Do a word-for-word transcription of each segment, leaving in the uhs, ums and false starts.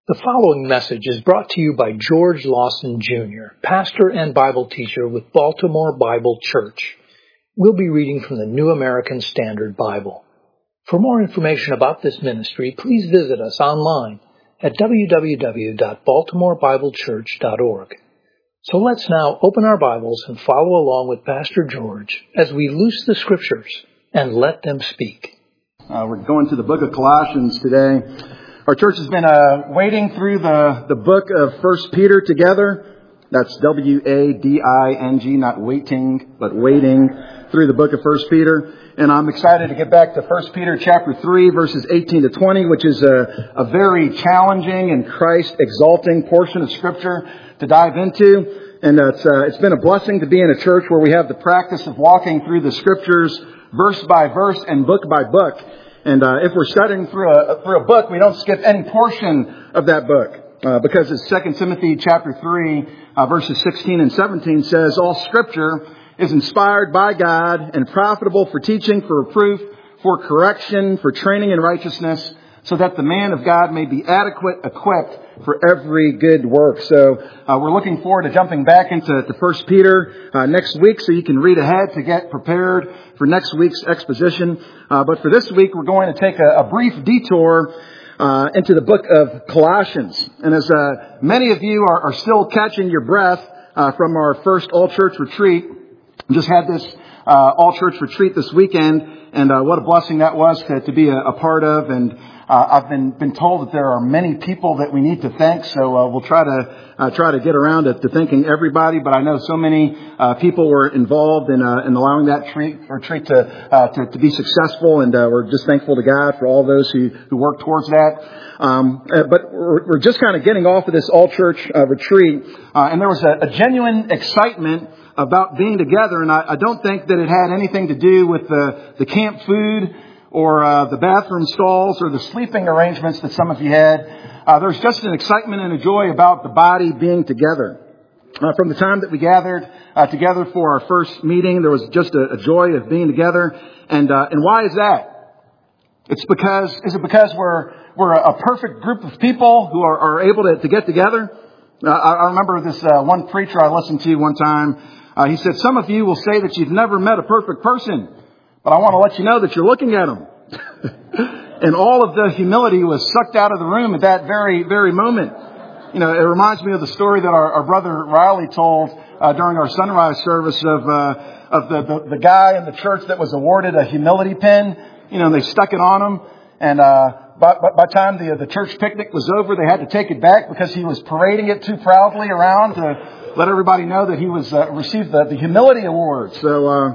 The following message is brought to you by George Lawson, Junior, pastor and Bible teacher with Baltimore Bible Church. We'll be reading from the New American Standard Bible. For more information about this ministry, please visit us online at w w w dot baltimore bible church dot org. So let's now open our Bibles and follow along with Pastor George as we loose the Scriptures and let them speak. Uh, we're going to the book of Colossians today. Our church has been uh, wading through the, the book of First Peter together. That's W A D I N G, not waiting, but wading through the book of First Peter. And I'm excited to get back to First Peter chapter three, verses eighteen to twenty, which is a, a very challenging and Christ-exalting portion of Scripture to dive into. And uh, it's, uh, it's been a blessing to be in a church where we have the practice of walking through the Scriptures verse by verse and book by book. And uh, if we're studying through a through a book, we don't skip any portion of that book. Uh, because as Second Timothy chapter three, uh, verses sixteen and seventeen says, all Scripture is inspired by God and profitable for teaching, for reproof, for correction, for training in righteousness, so that the man of God may be adequate, equipped for every good work. So uh, we're looking forward to jumping back into to First Peter uh, next week, so you can read ahead to get prepared for next week's exposition. Uh, but for this week, we're going to take a, a brief detour uh, into the book of Colossians. And as uh, many of you are, are still catching your breath uh, from our first all-church retreat, we just had this uh, all-church retreat this weekend, and uh, what a blessing that was to, to be a, a part of. And Uh, I've been been told that there are many people that we need to thank, so uh, we'll try to uh, try to get around to, to thanking everybody. But I know so many uh, people were involved in uh, in allowing that treat, retreat to, uh, to to be successful, and uh, we're just thankful to God for all those who who worked towards that. Um, uh, but we're, we're just kind of getting off of this all church uh, retreat, uh, and there was a, a genuine excitement about being together, and I, I don't think that it had anything to do with the the camp food, or uh, the bathroom stalls, or the sleeping arrangements that some of you had. Uh, there's just an excitement and a joy about the body being together. Uh, from the time that we gathered uh, together for our first meeting, there was just a, a joy of being together. And uh, and why is that? It's because is it because we're we're a perfect group of people who are, are able to, to get together? Uh, I, I remember this uh, one preacher I listened to one time. Uh, he said, "Some of you will say that you've never met a perfect person, but I want to let you know that you're looking at them." And all of the humility was sucked out of the room at that very, very moment. You know, it reminds me of the story that our, our brother Riley told uh, during our sunrise service of uh, of the, the the guy in the church that was awarded a humility pin. You know, and they stuck it on him, and uh, by, by by the time the the church picnic was over, they had to take it back because he was parading it too proudly around to let everybody know that he was uh, received the, the humility award. So uh,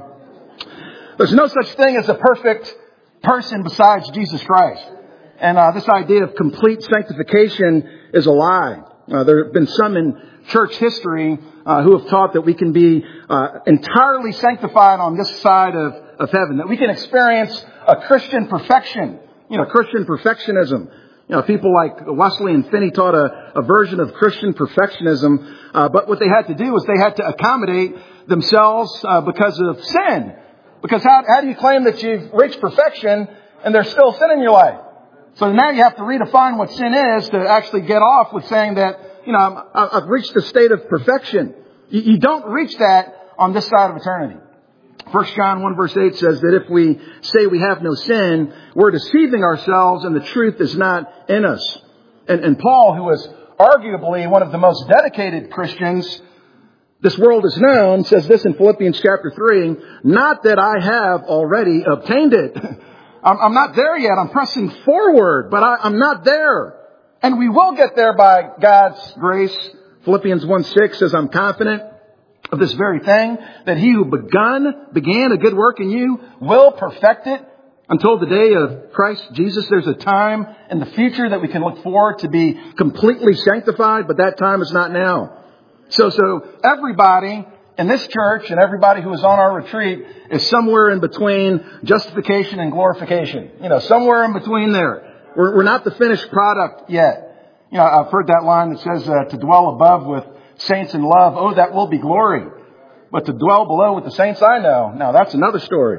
there's no such thing as a perfect person besides Jesus Christ. And uh, this idea of complete sanctification is a lie. Uh, there have been some in church history uh, who have taught that we can be uh, entirely sanctified on this side of, of heaven, that we can experience a Christian perfection, you know, Christian perfectionism. You know, people like Wesley and Finney taught a, a version of Christian perfectionism, uh, but what they had to do was they had to accommodate themselves uh, because of sin. Because how, how do you claim that you've reached perfection and there's still sin in your life? So now you have to redefine what sin is to actually get off with saying that, you know, I'm, I've reached the state of perfection. You, you don't reach that on this side of eternity. First John one verse eight says that if we say we have no sin, we're deceiving ourselves and the truth is not in us. And, and Paul, who was arguably one of the most dedicated Christians this world is known, says this in Philippians chapter three, not that I have already obtained it. I'm, I'm not there yet. I'm pressing forward, but I, I'm not there. And we will get there by God's grace. Philippians one six says, I'm confident of this very thing, that he who begun, began a good work in you will perfect it until the day of Christ Jesus. There's a time in the future that we can look forward to be completely sanctified, but that time is not now. So, so everybody in this church and everybody who is on our retreat is somewhere in between justification and glorification. You know, somewhere in between there. We're, we're not the finished product yet. You know, I've heard that line that says uh, to dwell above with saints in love, oh, that will be glory. But to dwell below with the saints I know, now that's another story.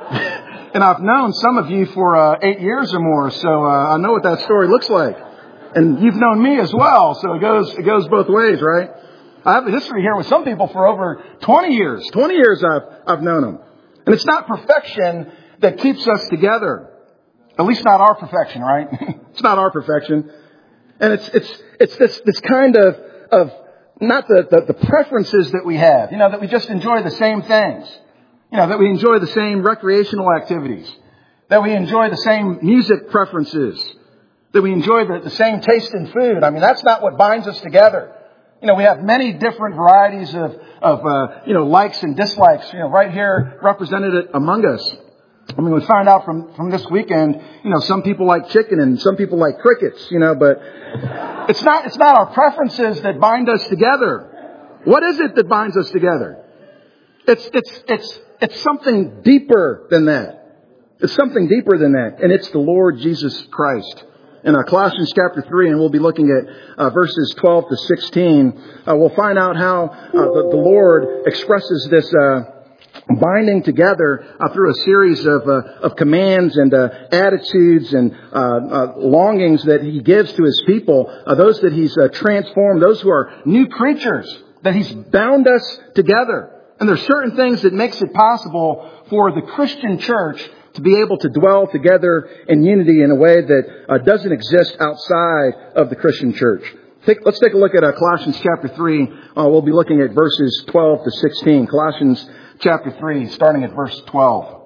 And I've known some of you for uh, eight years or more, so uh, I know what that story looks like. And you've known me as well, so it goes, it goes both ways, right? I have a history here with some people for over twenty years. twenty years I've, I've known them. And it's not perfection that keeps us together. At least not our perfection, right? It's not our perfection. And it's, it's, it's this, this kind of, of, not the, the, the preferences that we have, you know, that we just enjoy the same things. You know, that we enjoy the same recreational activities. That we enjoy the same music preferences. That we enjoy the, the same taste in food. I mean, that's not what binds us together. You know, we have many different varieties of, of uh, you know, likes and dislikes, you know, right here represented among us. I mean, we find out from, from this weekend, you know, some people like chicken and some people like crickets, you know, but it's not, it's not our preferences that bind us together. What is it that binds us together? It's, it's, it's, it's something deeper than that. It's something deeper than that. And it's the Lord Jesus Christ. In uh, Colossians chapter three, and we'll be looking at uh, verses twelve to sixteen, uh, we'll find out how uh, the, the Lord expresses this uh, binding together uh, through a series of, uh, of commands and uh, attitudes and uh, uh, longings that He gives to His people, uh, those that He's uh, transformed, those who are new creatures, that He's bound us together. And there's certain things that makes it possible for the Christian church to be able to dwell together in unity in a way that uh, doesn't exist outside of the Christian church. Take, let's take a look at uh, Colossians chapter three. Uh, we'll be looking at verses twelve to sixteen. Colossians chapter three, starting at verse twelve.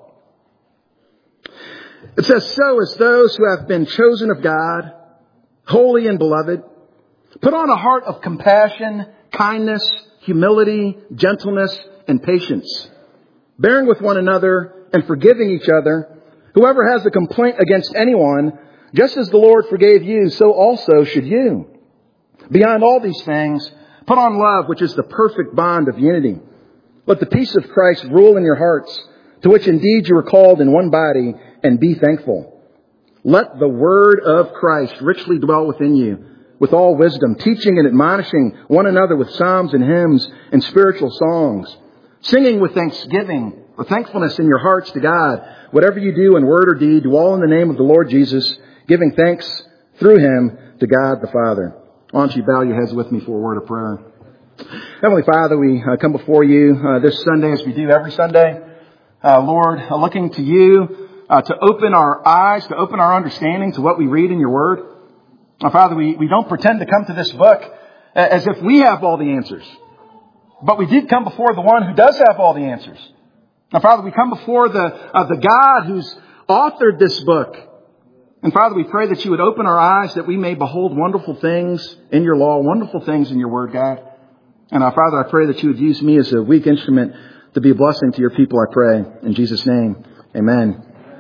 It says, "So as those who have been chosen of God, holy and beloved, put on a heart of compassion, kindness, humility, gentleness, and patience, bearing with one another and forgiving each other. Whoever has a complaint against anyone, just as the Lord forgave you, so also should you. Beyond all these things, put on love, which is the perfect bond of unity. Let the peace of Christ rule in your hearts, to which indeed you are called in one body, and be thankful. Let the word of Christ richly dwell within you, with all wisdom, teaching and admonishing one another with psalms and hymns and spiritual songs, singing with thanksgiving or thankfulness in your hearts to God. Whatever you do in word or deed, do all in the name of the Lord Jesus, giving thanks through Him to God the Father." Why don't you bow your heads with me for a word of prayer? Heavenly Father, we uh, come before you uh, this Sunday as we do every Sunday. Uh, Lord, uh, looking to you uh, to open our eyes, to open our understanding to what we read in your word. Uh, Father, we, we don't pretend to come to this book as if we have all the answers. But we did come before the one who does have all the answers. Now, Father, we come before the uh, the God who's authored this book. And, Father, we pray that you would open our eyes that we may behold wonderful things in your law, wonderful things in your word, God. And, uh, Father, I pray that you would use me as a weak instrument to be a blessing to your people, I pray. In Jesus' name, amen.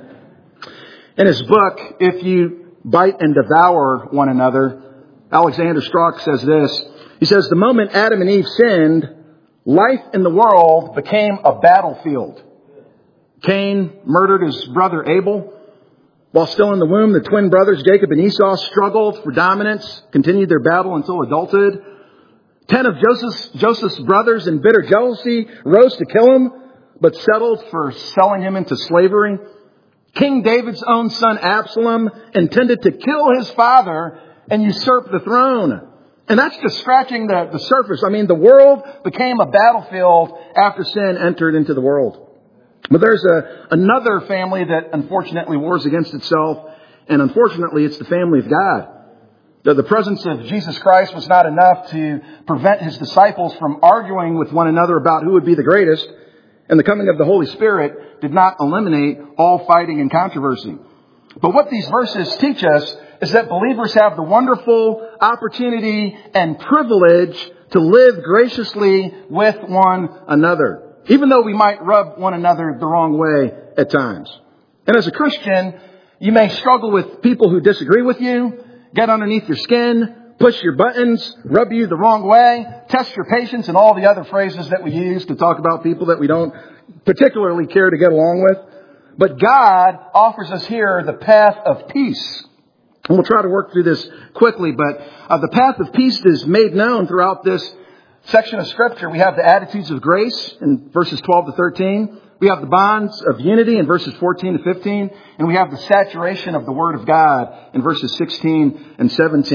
In his book, If You Bite and Devour One Another, Alexander Strauch says this. He says, "The moment Adam and Eve sinned, life in the world became a battlefield. Cain murdered his brother Abel. While still in the womb, the twin brothers Jacob and Esau struggled for dominance, continued their battle until adulthood. Ten of Joseph's, Joseph's brothers in bitter jealousy rose to kill him, but settled for selling him into slavery. King David's own son Absalom intended to kill his father and usurp the throne." And that's just scratching the, the surface. I mean, the world became a battlefield after sin entered into the world. But there's a, another family that unfortunately wars against itself. And unfortunately, it's the family of God. The, the presence of Jesus Christ was not enough to prevent His disciples from arguing with one another about who would be the greatest. And the coming of the Holy Spirit did not eliminate all fighting and controversy. But what these verses teach us is that believers have the wonderful opportunity and privilege to live graciously with one another, even though we might rub one another the wrong way at times. And as a Christian, you may struggle with people who disagree with you, get underneath your skin, push your buttons, rub you the wrong way, test your patience, and all the other phrases that we use to talk about people that we don't particularly care to get along with. But God offers us here the path of peace. And we'll try to work through this quickly, but uh, the path of peace is made known throughout this section of Scripture. We have the attitudes of grace in verses twelve to thirteen. We have the bonds of unity in verses fourteen to fifteen. And we have the saturation of the Word of God in verses sixteen and seventeen.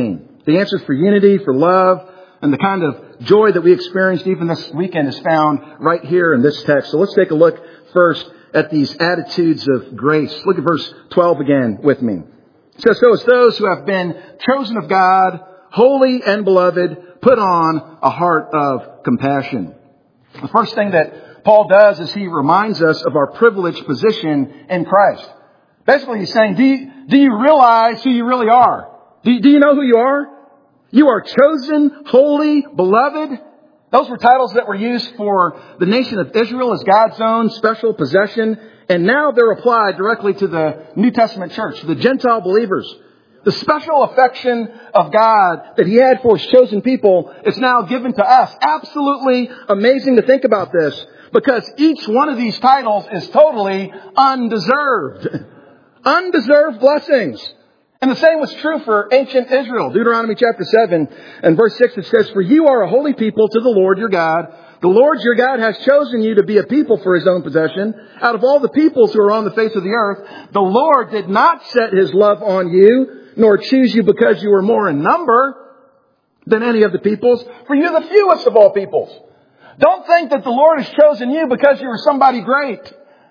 The answers for unity, for love, and the kind of joy that we experienced even this weekend is found right here in this text. So let's take a look first at these attitudes of grace. Look at verse twelve again with me. It says, so it's those who have been chosen of God, holy and beloved, put on a heart of compassion. The first thing that Paul does is he reminds us of our privileged position in Christ. Basically, he's saying, do you, do you realize who you really are? Do, do you know who you are? You are chosen, holy, beloved. Those were titles that were used for the nation of Israel as God's own special possession. And now they're applied directly to the New Testament church, to the Gentile believers. The special affection of God that He had for His chosen people is now given to us. Absolutely amazing to think about this, because each one of these titles is totally undeserved. Undeserved blessings. And the same was true for ancient Israel. Deuteronomy chapter seven and verse six, it says, for you are a holy people to the Lord your God. The Lord your God has chosen you to be a people for His own possession. Out of all the peoples who are on the face of the earth, the Lord did not set His love on you, nor choose you because you were more in number than any of the peoples, for you're the fewest of all peoples. Don't think that the Lord has chosen you because you were somebody great.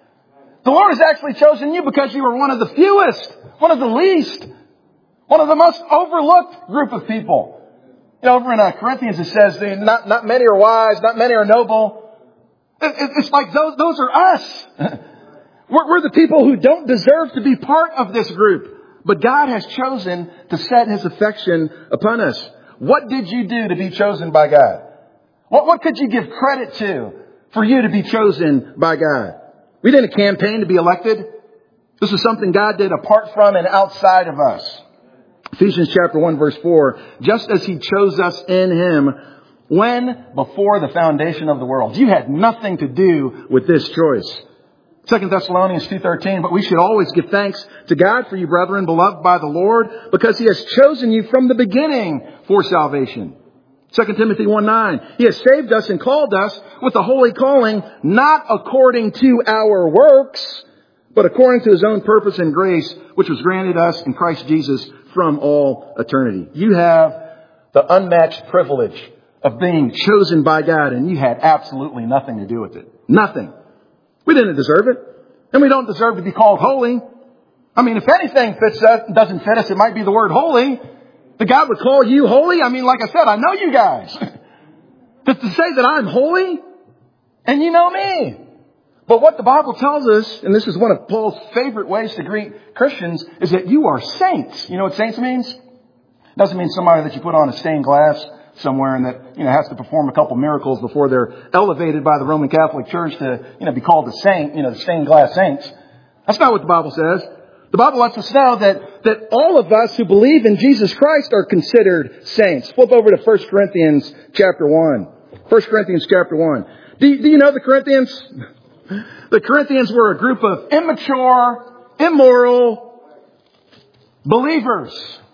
The Lord has actually chosen you because you were one of the fewest, one of the least, one of the most overlooked group of people. You know, over in uh, Corinthians it says, not, not many are wise, not many are noble. It, it, it's like those, those are us. we're, we're the people who don't deserve to be part of this group. But God has chosen to set His affection upon us. What did you do to be chosen by God? What, what could you give credit to for you to be chosen by God? We didn't campaign to be elected. This is something God did apart from and outside of us. Ephesians chapter one verse four, just as He chose us in Him when before the foundation of the world. You had nothing to do with this choice. Second Thessalonians two thirteen, but we should always give thanks to God for you, brethren, beloved by the Lord, because He has chosen you from the beginning for salvation. Second Timothy one nine, He has saved us and called us with a holy calling, not according to our works, but according to His own purpose and grace, which was granted us in Christ Jesus from all eternity. You have the unmatched privilege of being chosen by God, and you had absolutely nothing to do with it. Nothing. We didn't deserve it. And we don't deserve to be called holy. I mean, if anything fits us, doesn't fit us, it might be the word holy. That God would call you holy. I mean, like I said, I know you guys. But to say that I'm holy, and you know me. But what the Bible tells us, and this is one of Paul's favorite ways to greet Christians, is that you are saints. You know what saints means? It doesn't mean somebody that you put on a stained glass somewhere and that, you know, has to perform a couple miracles before they're elevated by the Roman Catholic Church to, you know, be called a saint, you know, the stained glass saints. That's not what the Bible says. The Bible lets us know that, that all of us who believe in Jesus Christ are considered saints. Flip over to First Corinthians chapter one. First Corinthians chapter one. Do you, do you know the Corinthians? The Corinthians were a group of immature, immoral believers.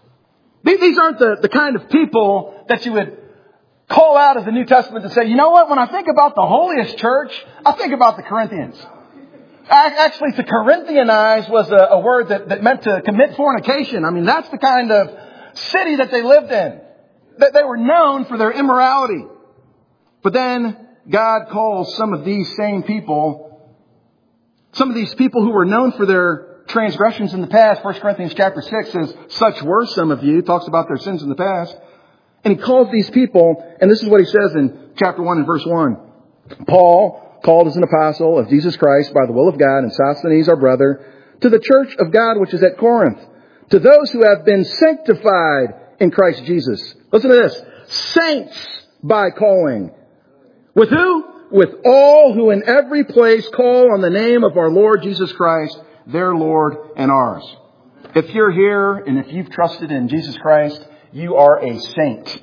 These aren't the, the kind of people that you would call out of the New Testament to say, you know what, when I think about the holiest church, I think about the Corinthians. Actually, to Corinthianize was a, a word that, that meant to commit fornication. I mean, that's the kind of city that they lived in. That they were known for their immorality. But then God calls some of these same people, some of these people who were known for their transgressions in the past. First Corinthians chapter six says, such were some of you. Talks about their sins in the past. And He calls these people, and this is what He says in chapter one and verse one. Paul, called as an apostle of Jesus Christ by the will of God, and Sosthenes our brother, to the church of God which is at Corinth, to those who have been sanctified in Christ Jesus. Listen to this. Saints by calling. With who? With all who in every place call on the name of our Lord Jesus Christ, their Lord and ours. If you're here and if you've trusted in Jesus Christ, you are a saint.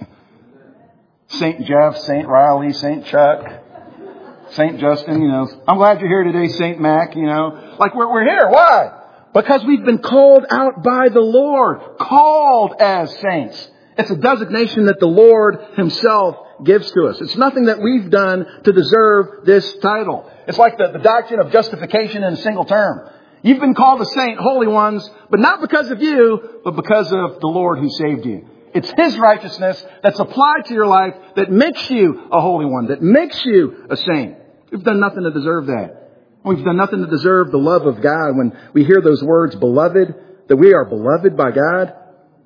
Saint Jeff, Saint Riley, Saint Chuck, Saint Justin, you know. I'm glad you're here today, Saint Mac, you know. Like we're, we're here. Why? Because we've been called out by the Lord. Called as saints. It's a designation that the Lord Himself gives to us. It's nothing that we've done to deserve this title. It's like the, the doctrine of justification in a single term. You've been called a saint, holy ones, but not because of you, but because of the Lord who saved you. It's His righteousness that's applied to your life that makes you a holy one, that makes you a saint. We've done nothing to deserve that. We've done nothing to deserve the love of God. When we hear those words, beloved, that we are beloved by God,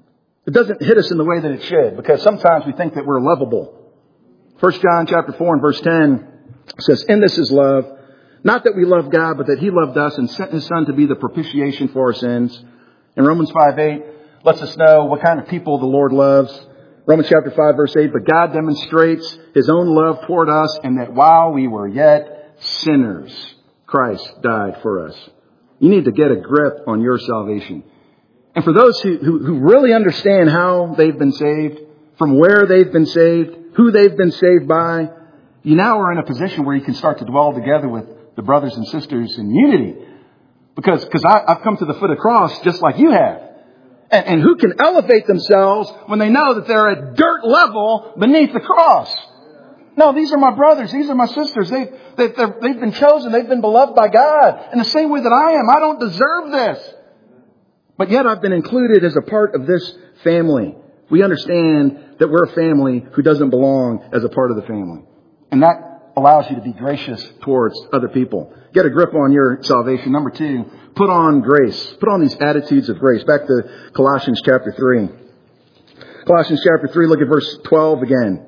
it doesn't hit us in the way that it should, because sometimes we think that we're lovable. First John chapter four and verse ten says, "In this is love, not that we love God, but that He loved us and sent His Son to be the propitiation for our sins." And Romans five eight lets us know what kind of people the Lord loves. Romans chapter five verse eight, "But God demonstrates His own love toward us, and that while we were yet sinners, Christ died for us." You need to get a grip on your salvation. And for those who, who, who really understand how they've been saved, from where they've been saved, who they've been saved by, you now are in a position where you can start to dwell together with the brothers and sisters in unity. Because because I've come to the foot of the cross just like you have. And, and who can elevate themselves when they know that they're at dirt level beneath the cross? No, these are my brothers. These are my sisters. They've, they've, they've been chosen. They've been beloved by God in the same way that I am. I don't deserve this. But yet I've been included as a part of this family. We understand that we're a family who doesn't belong as a part of the family. And that allows you to be gracious towards other people. Get a grip on your salvation. Number two, put on grace. Put on these attitudes of grace. Back to Colossians chapter three. Colossians chapter three, look at verse twelve again.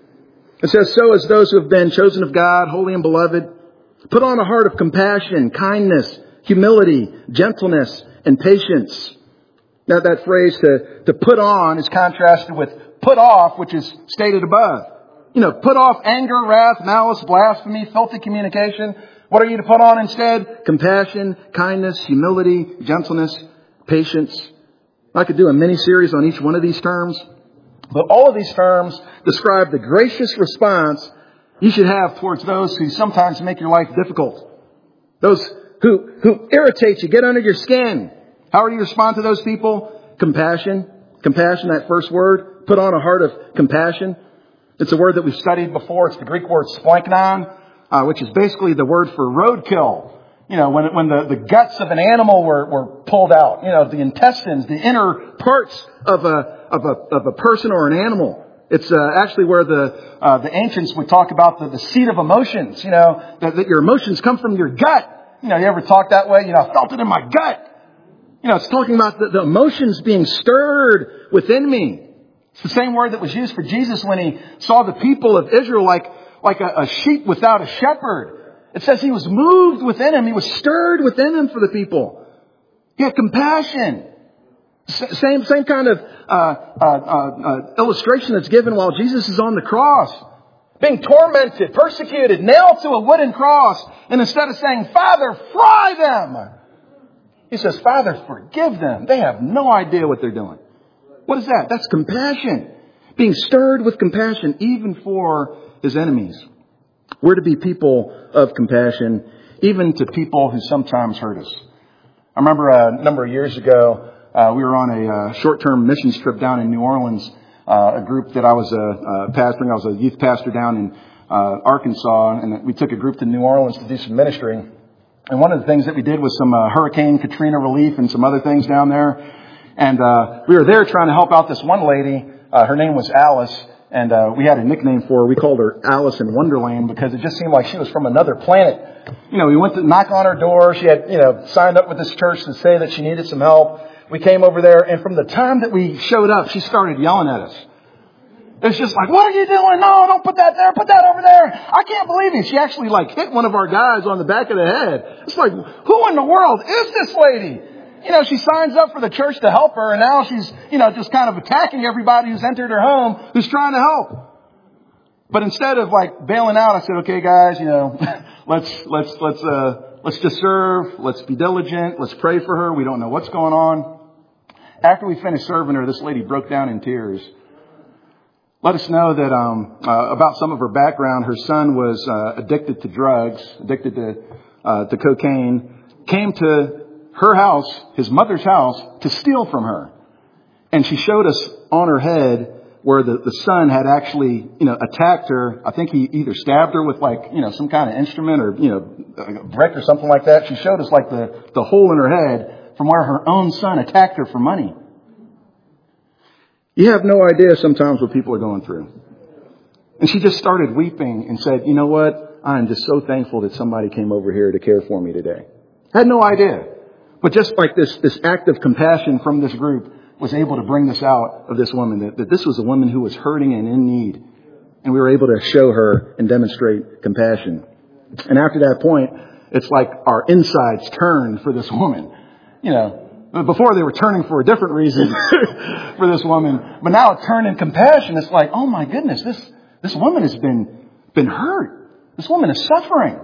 It says, "So as those who have been chosen of God, holy and beloved, put on a heart of compassion, kindness, humility, gentleness, and patience." Now that phrase to, to put on is contrasted with put off, which is stated above. You know, put off anger, wrath, malice, blasphemy, filthy communication. What are you to put on instead? Compassion, kindness, humility, gentleness, patience. I could do a mini series on each one of these terms. But all of these terms describe the gracious response you should have towards those who sometimes make your life difficult. Those who, who irritate you, get under your skin. How do you respond to those people? Compassion. Compassion, that first word. Put on a heart of compassion. It's a word that we've studied before. It's the Greek word splanknon, uh, which is basically the word for roadkill. You know, when when the, the guts of an animal were, were pulled out, you know, the intestines, the inner parts of a of a of a person or an animal. It's uh, actually where the uh, the ancients would talk about the, the seat of emotions. You know, that, that your emotions come from your gut. You know, you ever talk that way? You know, I felt it in my gut. You know, it's talking about the, the emotions being stirred within me. It's the same word that was used for Jesus when He saw the people of Israel like like a, a sheep without a shepherd. It says He was moved within Him. He was stirred within Him for the people. He had compassion. S- same same kind of uh, uh, uh, illustration that's given while Jesus is on the cross. Being tormented, persecuted, nailed to a wooden cross. And instead of saying, "Father, fry them," He says, "Father, forgive them. They have no idea what they're doing." What is that? That's compassion. Being stirred with compassion even for His enemies. We're to be people of compassion, even to people who sometimes hurt us. I remember a number of years ago, uh, we were on a uh, short-term missions trip down in New Orleans. Uh, a group that I was uh, uh, pastoring. I was a youth pastor down in uh, Arkansas, and we took a group to New Orleans to do some ministry. And one of the things that we did was some uh, Hurricane Katrina relief and some other things down there. And uh, we were there trying to help out this one lady. Uh, her name was Alice. And uh, we had a nickname for her. We called her Alice in Wonderland because it just seemed like she was from another planet. You know, we went to knock on her door. She had, you know, signed up with this church to say that she needed some help. We came over there, and from the time that we showed up, she started yelling at us. It's just like, "What are you doing? No, don't put that there. Put that over there. I can't believe it." She actually like hit one of our guys on the back of the head. It's like, who in the world is this lady? You know, she signs up for the church to help her, and now she's, you know, just kind of attacking everybody who's entered her home who's trying to help. But instead of like bailing out, I said, "Okay, guys, you know, let's let's let's uh let's just serve. Let's be diligent. Let's pray for her. We don't know what's going on." After we finished serving her, this lady broke down in tears. Let us know that um uh, about some of her background. Her son was uh, addicted to drugs, addicted to uh, to cocaine. Came to her house, his mother's house, to steal from her. And she showed us on her head where the, the son had actually, you know, attacked her. I think he either stabbed her with like, you know, some kind of instrument or, you know, a brick or something like that. She showed us like the, the hole in her head from where her own son attacked her for money. You have no idea sometimes what people are going through. And she just started weeping and said, you know what? I am just so thankful that somebody came over here to care for me today. I had no idea. But just like this, this act of compassion from this group was able to bring this out of this woman, that, that this was a woman who was hurting and in need. And we were able to show her and demonstrate compassion. And after that point, it's like our insides turned for this woman. You know, before they were turning for a different reason for this woman. But now it turned in compassion. It's like, oh my goodness, this, this woman has been, been hurt. This woman is suffering.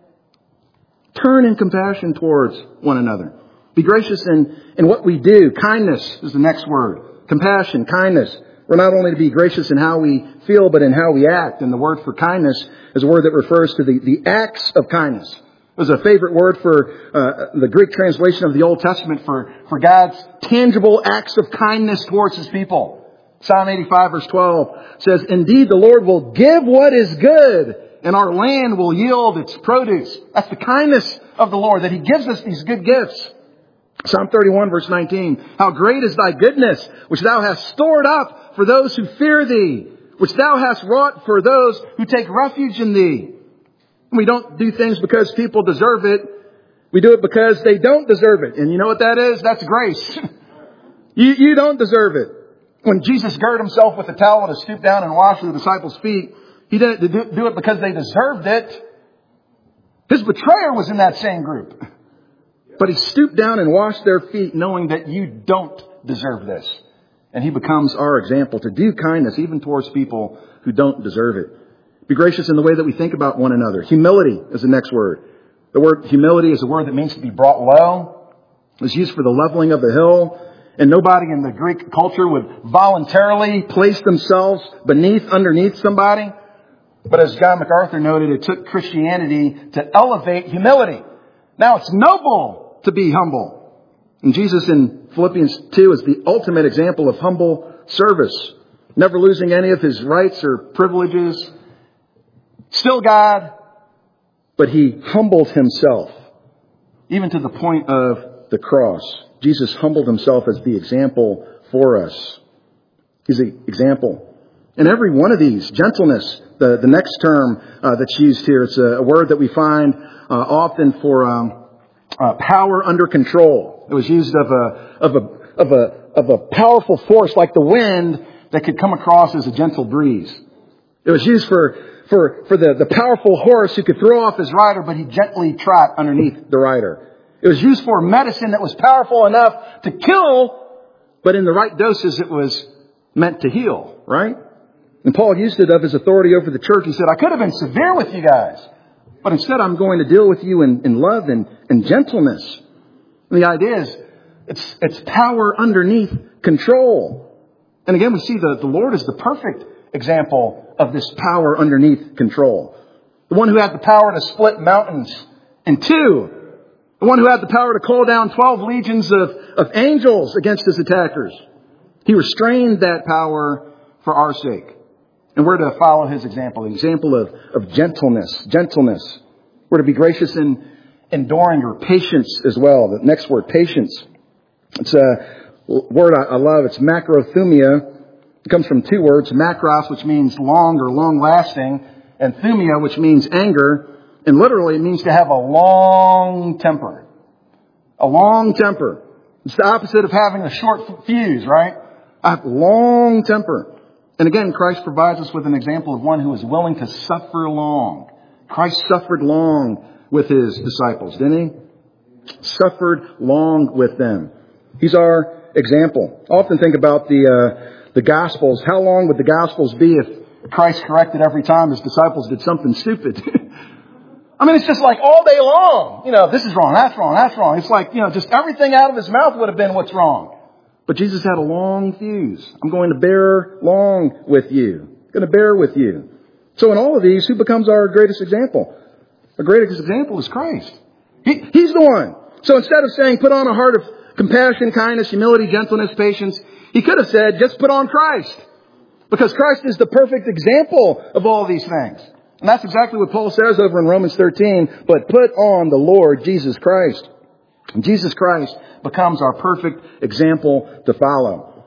Turn in compassion towards one another. Be gracious in, in what we do. Kindness is the next word. Compassion, kindness. We're not only to be gracious in how we feel, but in how we act. And the word for kindness is a word that refers to the, the acts of kindness. It was a favorite word for uh, the Greek translation of the Old Testament for, for God's tangible acts of kindness towards His people. Psalm eighty-five verse twelve says, indeed, the Lord will give what is good, and our land will yield its produce. That's the kindness of the Lord, that He gives us these good gifts. Psalm thirty-one verse nineteen, how great is thy goodness, which thou hast stored up for those who fear thee, which thou hast wrought for those who take refuge in thee. We don't do things because people deserve it. We do it because they don't deserve it. And you know what that is? That's grace. you, you don't deserve it. When Jesus girded Himself with a towel to stoop down and wash the disciples' feet, He didn't do it because they deserved it. His betrayer was in that same group. But He stooped down and washed their feet, knowing that you don't deserve this. And He becomes our example to do kindness even towards people who don't deserve it. Be gracious in the way that we think about one another. Humility is the next word. The word humility is a word that means to be brought low. It's used for the leveling of the hill. And nobody in the Greek culture would voluntarily place themselves beneath, underneath somebody. But as John MacArthur noted, it took Christianity to elevate humility. Now it's noble to be humble. And Jesus in Philippians two is the ultimate example of humble service. Never losing any of His rights or privileges. Still God, but He humbled Himself, even to the point of the cross. Jesus humbled Himself as the example for us. He's the example. And every one of these, gentleness, the, the next term uh, that's used here, it's a, a word that we find uh, often for um, uh, power under control. It was used of a, of a, of a, of a powerful force like the wind that could come across as a gentle breeze. It was used for For, for the, the powerful horse who could throw off his rider, but he gently trot underneath the rider. It was used for medicine that was powerful enough to kill, but in the right doses it was meant to heal, right? And Paul used it of his authority over the church. He said, I could have been severe with you guys, but instead I'm going to deal with you in, in love and, and gentleness. And the idea is, it's, it's power underneath control. And again, we see the, the Lord is the perfect example of this power underneath control. The one who had the power to split mountains in two. The one who had the power to call down twelve legions of, of angels against His attackers. He restrained that power for our sake. And we're to follow His example, the example of, of gentleness, gentleness. We're to be gracious in enduring, or patience as well. The next word, patience. It's a word I, I love. It's macrothumia. It comes from two words, makros, which means long or long-lasting, and thumia, which means anger. And literally it means to have a long temper. A long temper. It's the opposite of having a short fuse, right? I have long temper. And again, Christ provides us with an example of one who is willing to suffer long. Christ suffered long with His disciples, didn't He? Suffered long with them. He's our example. I often think about the... Uh, The Gospels. How long would the Gospels be if Christ corrected every time His disciples did something stupid? I mean, it's just like all day long. You know, this is wrong, that's wrong, that's wrong. It's like, you know, just everything out of His mouth would have been what's wrong. But Jesus had a long fuse. I'm going to bear long with you. I'm going to bear with you. So in all of these, who becomes our greatest example? Our greatest example is Christ. He, he's the one. So instead of saying, put on a heart of compassion, kindness, humility, gentleness, patience, He could have said, just put on Christ. Because Christ is the perfect example of all these things. And that's exactly what Paul says over in Romans thirteen. But put on the Lord Jesus Christ. And Jesus Christ becomes our perfect example to follow.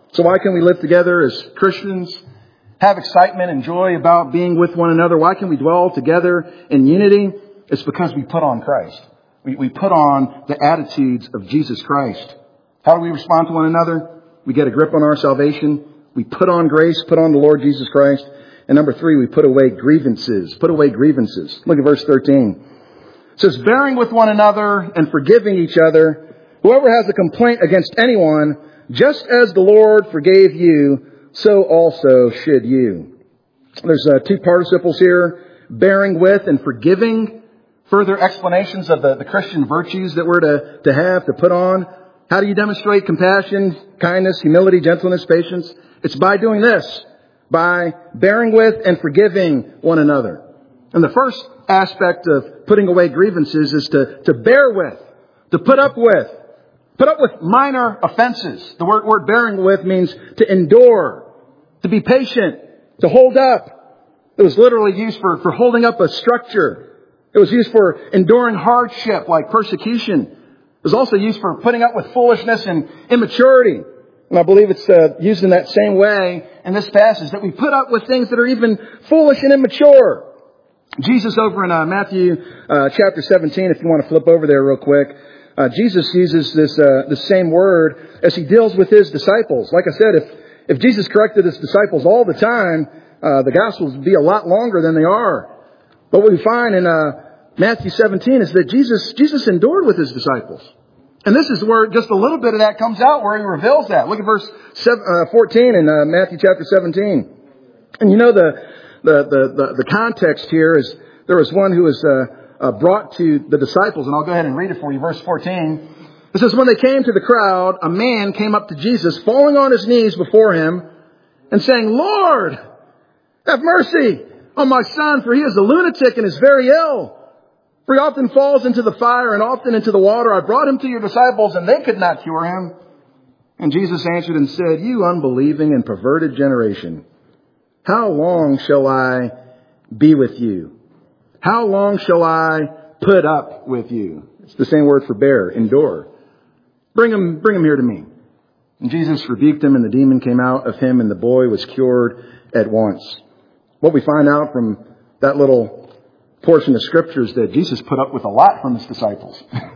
So why can we live together as Christians, have excitement and joy about being with one another? Why can we dwell together in unity? It's because we put on Christ. We, we put on the attitudes of Jesus Christ. How do we respond to one another? We get a grip on our salvation. We put on grace, put on the Lord Jesus Christ. And number three, we put away grievances. Put away grievances. Look at verse thirteen. It says, bearing with one another and forgiving each other, whoever has a complaint against anyone, just as the Lord forgave you, so also should you. There's uh, two participles here, bearing with and forgiving. Further explanations of the, the Christian virtues that we're to, to have, to put on. How do you demonstrate compassion, kindness, humility, gentleness, patience? It's by doing this, by bearing with and forgiving one another. And the first aspect of putting away grievances is to, to bear with, to put up with. Put up with minor offenses. The word, word bearing with means to endure, to be patient, to hold up. It was literally used for, for holding up a structure. It was used for enduring hardship like persecution. It was also used for putting up with foolishness and immaturity. And I believe it's uh, used in that same way in this passage, that we put up with things that are even foolish and immature. Jesus over in uh, Matthew uh, chapter seventeen, if you want to flip over there real quick, uh, Jesus uses this uh, the same word as he deals with his disciples. Like I said, if if Jesus corrected his disciples all the time, uh, the Gospels would be a lot longer than they are. But what we find in uh, Matthew seventeen is that Jesus Jesus endured with his disciples. And this is where just a little bit of that comes out, where he reveals that. Look at verse fourteen in uh, Matthew chapter seventeen. And you know the the the the, the context here is there was one who was uh, uh, brought to the disciples, and I'll go ahead and read it for you. Verse fourteen. It says, when they came to the crowd, a man came up to Jesus, falling on his knees before him, and saying, Lord, have mercy on my son, for he is a lunatic and is very ill. For he often falls into the fire and often into the water. I brought him to your disciples, and they could not cure him. And Jesus answered and said, you unbelieving and perverted generation, how long shall I be with you? How long shall I put up with you? It's the same word for bear, endure. Bring him, bring him here to me. And Jesus rebuked him, and the demon came out of him, and the boy was cured at once. What we find out from that little portion of Scripture is that Jesus put up with a lot from his disciples. And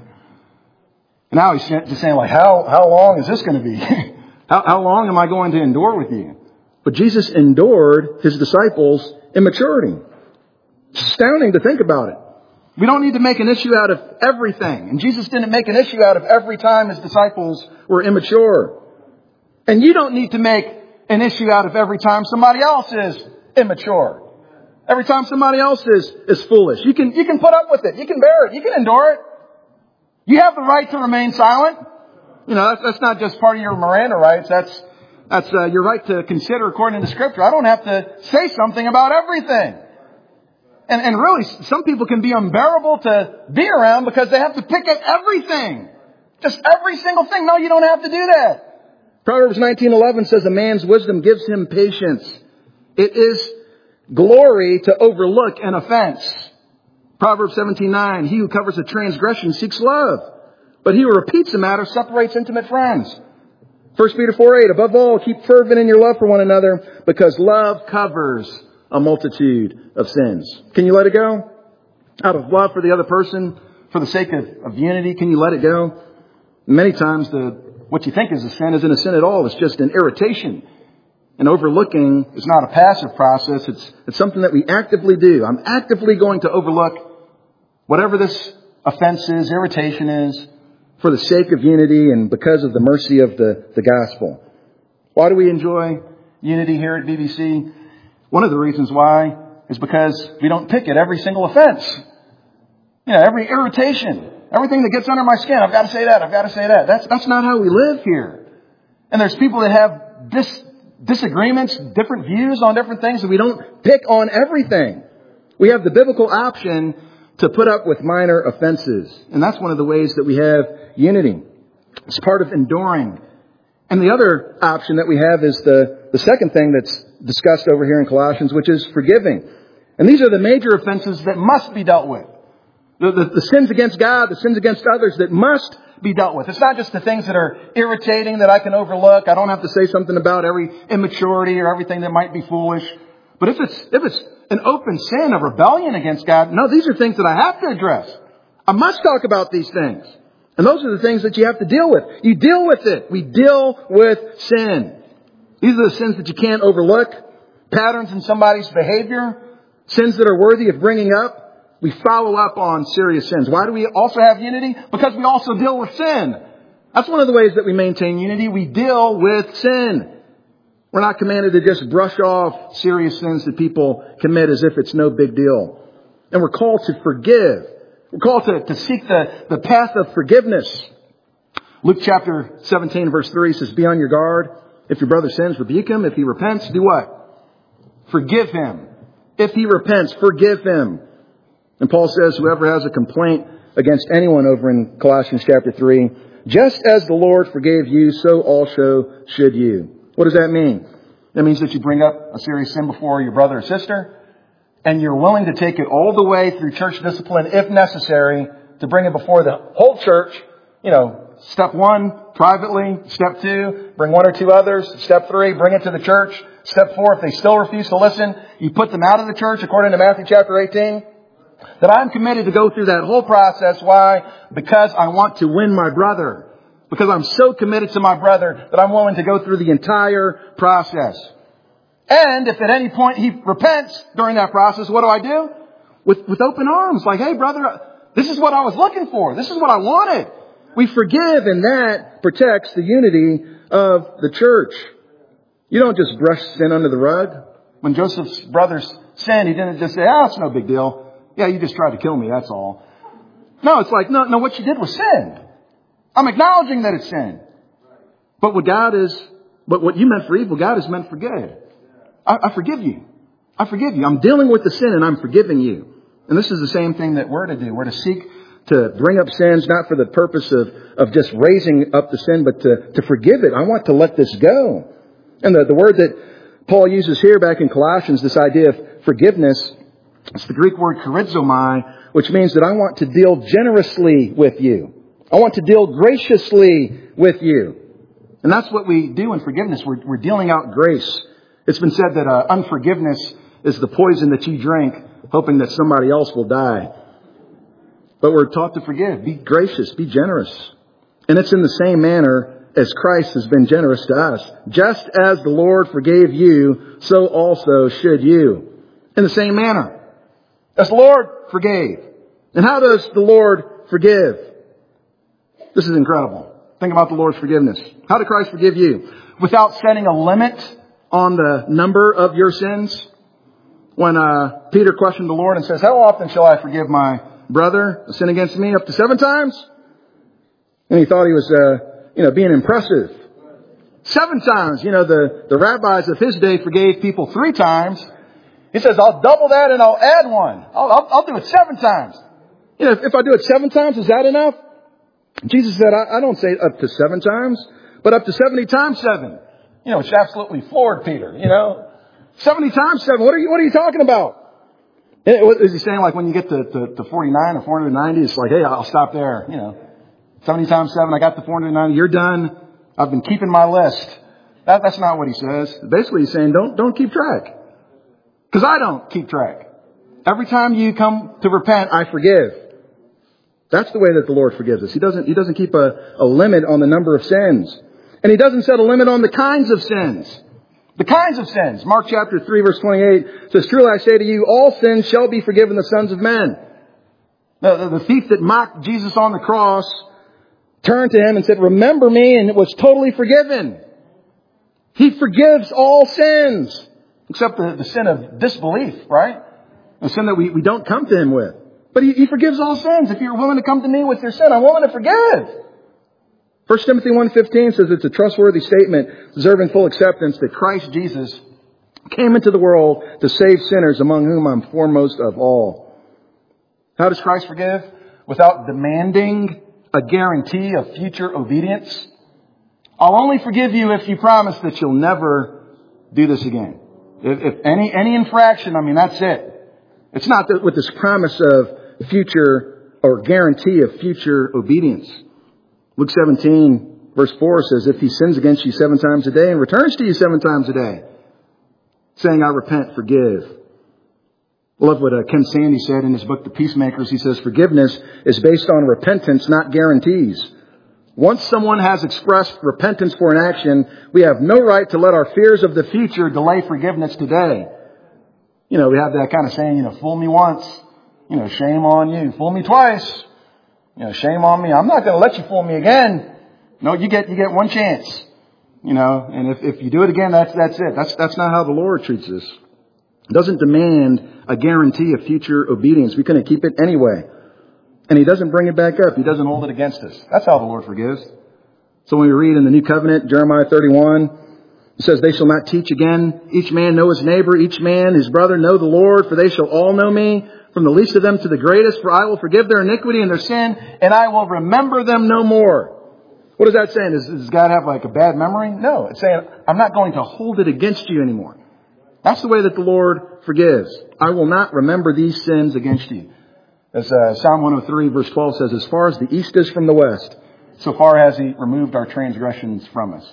now he's just saying, like, how, how long is this going to be? how, how long am I going to endure with you? But Jesus endured his disciples' immaturity. It's astounding to think about it. We don't need to make an issue out of everything. And Jesus didn't make an issue out of every time his disciples were immature. And you don't need to make an issue out of every time somebody else is immature. Every time somebody else is, is foolish. You can, you can put up with it. You can bear it. You can endure it. You have the right to remain silent. You know, that's, that's not just part of your Miranda rights. That's, that's uh, your right to consider according to Scripture. I don't have to say something about everything. And, and really, some people can be unbearable to be around because they have to pick at everything. Just every single thing. No, you don't have to do that. Proverbs nineteen eleven says, a man's wisdom gives him patience. It is glory to overlook an offense. Proverbs seventeen nine, he who covers a transgression seeks love, but he who repeats a matter separates intimate friends. First Peter four eight, above all, keep fervent in your love for one another, because love covers a multitude of sins. Can you let it go? Out of love for the other person, for the sake of, of unity, can you let it go? Many times the what you think is a sin isn't a sin at all. It's just an irritation. And overlooking is not a passive process. It's, it's something that we actively do. I'm actively going to overlook whatever this offense is, irritation is, for the sake of unity and because of the mercy of the, the gospel. Why do we enjoy unity here at B B C? One of the reasons why is because we don't pick at every single offense. You know, every irritation, everything that gets under my skin. I've got to say that. I've got to say that. That's, that's not how we live here. And there's people that have dis, disagreements, different views on different things, and we don't pick on everything. We have the biblical option to put up with minor offenses. And that's one of the ways that we have unity. It's part of enduring. And the other option that we have is the, the second thing that's discussed over here in Colossians, which is forgiving. And these are the major offenses that must be dealt with. The, the, the sins against God, the sins against others that must be dealt with. It's not just the things that are irritating that I can overlook. I don't have to say something about every immaturity or everything that might be foolish. But if it's, if it's an open sin of rebellion against God, no, these are things that I have to address. I must talk about these things. And those are the things that you have to deal with. You deal with it. We deal with sin. These are the sins that you can't overlook. Patterns in somebody's behavior. Sins that are worthy of bringing up. We follow up on serious sins. Why do we also have unity? Because we also deal with sin. That's one of the ways that we maintain unity. We deal with sin. We're not commanded to just brush off serious sins that people commit as if it's no big deal. And we're called to forgive. We're called to, to seek the, the path of forgiveness. Luke chapter seventeen verse three says, be on your guard. If your brother sins, rebuke him. If he repents, do what? Forgive him. If he repents, forgive him. And Paul says, whoever has a complaint against anyone over in Colossians chapter three, just as the Lord forgave you, so also should you. What does that mean? That means that you bring up a serious sin before your brother or sister, and you're willing to take it all the way through church discipline, if necessary, to bring it before the whole church. You know, step one, privately. Step two, bring one or two others. Step three, bring it to the church. Step four, if they still refuse to listen, you put them out of the church, according to Matthew chapter eighteen. That I'm committed to go through that whole process. Why? Because I want to win my brother. Because I'm so committed to my brother that I'm willing to go through the entire process. And if at any point he repents during that process, what do I do? With, with open arms. Like, hey, brother, this is what I was looking for. This is what I wanted. We forgive, and that protects the unity of the church. You don't just brush sin under the rug. When Joseph's brothers sinned, he didn't just say, oh, it's no big deal. Yeah, you just tried to kill me, that's all. No, it's like, no, no, what you did was sin. I'm acknowledging that it's sin. But what God is, but what you meant for evil, God has meant for good. I, I forgive you. I forgive you. I'm dealing with the sin and I'm forgiving you. And this is the same thing that we're to do. We're to seek to bring up sins, not for the purpose of, of just raising up the sin, but to, to forgive it. I want to let this go. And the, the word that Paul uses here back in Colossians, this idea of forgiveness, it's the Greek word charizomai, which means that I want to deal generously with you. I want to deal graciously with you. And that's what we do in forgiveness. We're, we're dealing out grace. It's been said that uh, unforgiveness is the poison that you drink, hoping that somebody else will die. But we're taught to forgive. Be gracious. Be generous. And it's in the same manner as Christ has been generous to us. Just as the Lord forgave you, so also should you. In the same manner as the Lord forgave. And how does the Lord forgive? This is incredible. Think about the Lord's forgiveness. How did Christ forgive you? Without setting a limit on the number of your sins. When uh, Peter questioned the Lord and says, how often shall I forgive my brother a sin against me? Up to seven times? And he thought he was, uh, you know, being impressive. Seven times. You know, the, the rabbis of his day forgave people three times. He says, I'll double that and I'll add one. I'll, I'll, I'll do it seven times. You know, if, if I do it seven times, is that enough? Jesus said, I, I don't say up to seven times, but up to seventy times seven. You know, which absolutely floored Peter, you know. seventy times seven. What are you, what are you talking about? Is he saying like when you get to, to, to forty-nine or four hundred ninety, it's like, hey, I'll stop there. You know, seventy times seven, I got to four hundred ninety. You're done. I've been keeping my list. That, that's not what he says. Basically, he's saying don't, don't keep track. Because I don't keep track. Every time you come to repent, I forgive. That's the way that the Lord forgives us. He doesn't, he doesn't keep a, a limit on the number of sins. And he doesn't set a limit on the kinds of sins. The kinds of sins. Mark chapter three verse twenty-eight says, truly I say to you, all sins shall be forgiven the sons of men. The, the, the thief that mocked Jesus on the cross turned to him and said, remember me, and it was totally forgiven. He forgives all sins. Except the, the sin of disbelief, right? The sin that we, we don't come to him with. But he, he forgives all sins. If you're willing to come to me with your sin, I'm willing to forgive. First Timothy one fifteen says it's a trustworthy statement, deserving full acceptance, that Christ Jesus came into the world to save sinners, among whom I'm foremost of all. How does Christ forgive? Without demanding a guarantee of future obedience. I'll only forgive you if you promise that you'll never do this again. If, if any any infraction, I mean, that's it. It's not that with this promise of future or guarantee of future obedience. Luke seventeen, verse four says, if he sins against you seven times a day and returns to you seven times a day, saying, I repent, forgive. I love what uh, Ken Sande said in his book, The Peacemakers. He says, forgiveness is based on repentance, not guarantees. Once someone has expressed repentance for an action, we have no right to let our fears of the future delay forgiveness today. You know, we have that kind of saying, you know, fool me once, you know, shame on you. Fool me twice, you know, shame on me. I'm not going to let you fool me again. No, you get, you get one chance, you know, and if, if you do it again, that's, that's it. That's, that's not how the Lord treats us. It doesn't demand a guarantee of future obedience. We couldn't keep it anyway. And He doesn't bring it back up. He doesn't hold it against us. That's how the Lord forgives. So when we read in the New Covenant, Jeremiah thirty-one, it says, they shall not teach again. Each man know his neighbor, each man his brother know the Lord, for they shall all know me, from the least of them to the greatest, for I will forgive their iniquity and their sin, and I will remember them no more. What is that saying? Does, does God have like a bad memory? No. It's saying, I'm not going to hold it against you anymore. That's the way that the Lord forgives. I will not remember these sins against you. As uh, Psalm one oh three verse twelve says, as far as the east is from the west, so far has He removed our transgressions from us.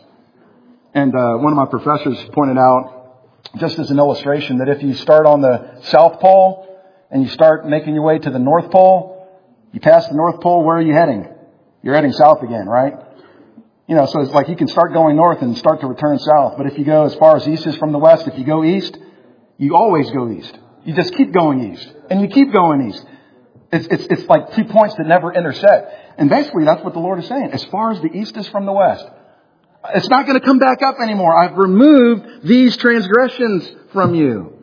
And uh, one of my professors pointed out, just as an illustration, that if you start on the South Pole and you start making your way to the North Pole, you pass the North Pole, where are you heading? You're heading south again, right? You know, so it's like you can start going north and start to return south. But if you go as far as east is from the west, if you go east, you always go east. You just keep going east. And you keep going east. It's, it's, it's like two points that never intersect. And basically that's what the Lord is saying. As far as the east is from the west, it's not going to come back up anymore. I've removed these transgressions from you.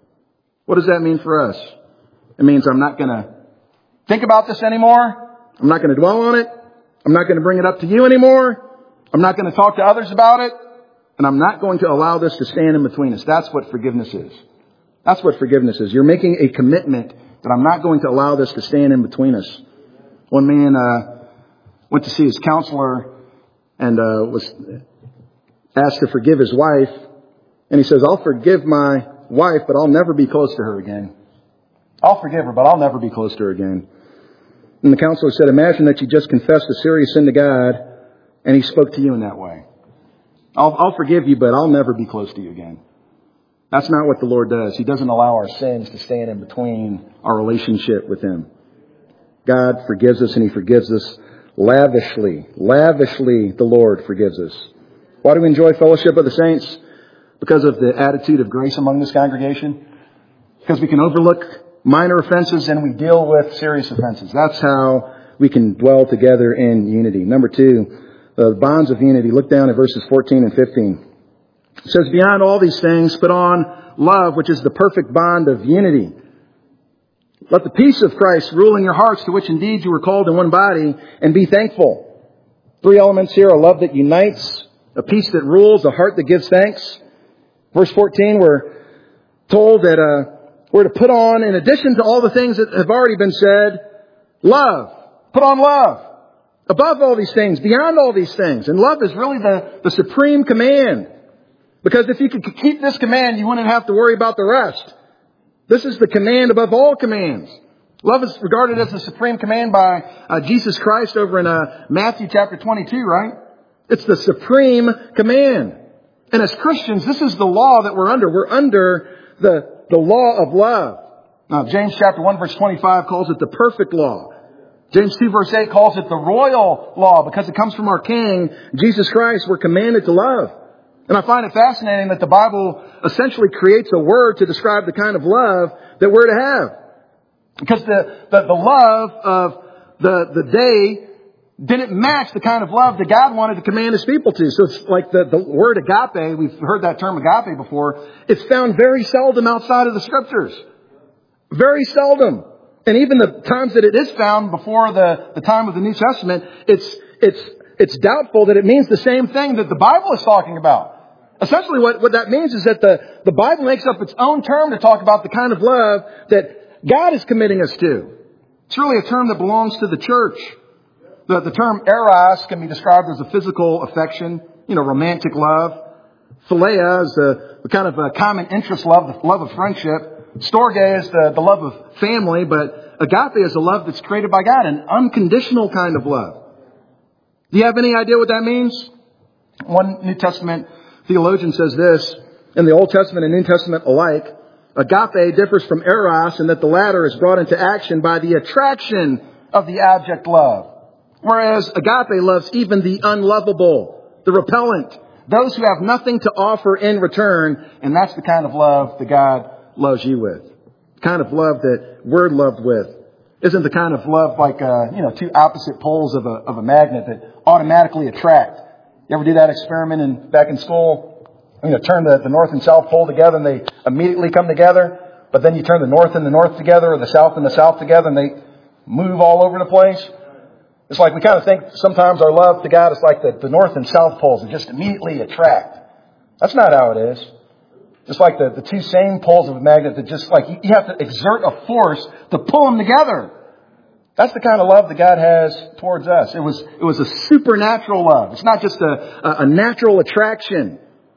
What does that mean for us? It means I'm not going to think about this anymore. I'm not going to dwell on it. I'm not going to bring it up to you anymore. I'm not going to talk to others about it. And I'm not going to allow this to stand in between us. That's what forgiveness is. That's what forgiveness is. You're making a commitment that I'm not going to allow this to stand in between us. One man uh, went to see his counselor and uh, was asked to forgive his wife. And he says, I'll forgive my wife, but I'll never be close to her again. I'll forgive her, but I'll never be close to her again. And the counselor said, imagine that you just confessed a serious sin to God and He spoke to you in that way. I'll, I'll forgive you, but I'll never be close to you again. That's not what the Lord does. He doesn't allow our sins to stand in between our relationship with Him. God forgives us, and He forgives us lavishly. Lavishly, the Lord forgives us. Why do we enjoy fellowship of the saints? Because of the attitude of grace among this congregation. Because we can overlook minor offenses and we deal with serious offenses. That's how we can dwell together in unity. Number two, the bonds of unity. Look down at verses fourteen and fifteen. It says, beyond all these things, put on love, which is the perfect bond of unity. Let the peace of Christ rule in your hearts, to which indeed you were called in one body, and be thankful. Three elements here: a love that unites, a peace that rules, a heart that gives thanks. Verse fourteen, we're told that uh, we're to put on, in addition to all the things that have already been said, love. Put on love. Above all these things, beyond all these things. And love is really the, the supreme command. Because if you could keep this command, you wouldn't have to worry about the rest. This is the command above all commands. Love is regarded as the supreme command by uh, Jesus Christ over in uh, Matthew chapter twenty-two, right? It's the supreme command. And as Christians, this is the law that we're under. We're under the, the law of love. Now, James chapter one verse twenty-five calls it the perfect law. James two verse eight calls it the royal law, because it comes from our King, Jesus Christ. We're commanded to love. And I find it fascinating that the Bible essentially creates a word to describe the kind of love that we're to have. Because the, the, the love of the, the day didn't match the kind of love that God wanted to command His people to. So it's like the, the word agape, we've heard that term agape before, it's found very seldom outside of the Scriptures. Very seldom. And even the times that it is found before the, the time of the New Testament, it's, it's, it's doubtful that it means the same thing that the Bible is talking about. Essentially what, what that means is that the, the Bible makes up its own term to talk about the kind of love that God is committing us to. It's really a term that belongs to the church. The, the term eros can be described as a physical affection, you know, romantic love. Philia is the, the kind of a common interest love, the love of friendship. Storge is the, the love of family, but agape is a love that's created by God, an unconditional kind of love. Do you have any idea what that means? One New Testament theologian says this: in the Old Testament and New Testament alike, agape differs from eros in that the latter is brought into action by the attraction of the object love, whereas agape loves even the unlovable, the repellent, those who have nothing to offer in return. And that's the kind of love that God loves you with. The kind of love that we're loved with. Isn't the kind of love like, uh, you know, two opposite poles of a, of a magnet that automatically attract. You ever do that experiment in, back in school? You know, turn the, the north and south pole together and they immediately come together. But then you turn the north and the north together or the south and the south together and they move all over the place. It's like we kind of think sometimes our love to God is like the, the north and south poles that just immediately attract. That's not how it is. Just like the, the two same poles of a magnet that just like you, you have to exert a force to pull them together. That's the kind of love that God has towards us. It was, it was a supernatural love. It's not just a, a, a natural attraction.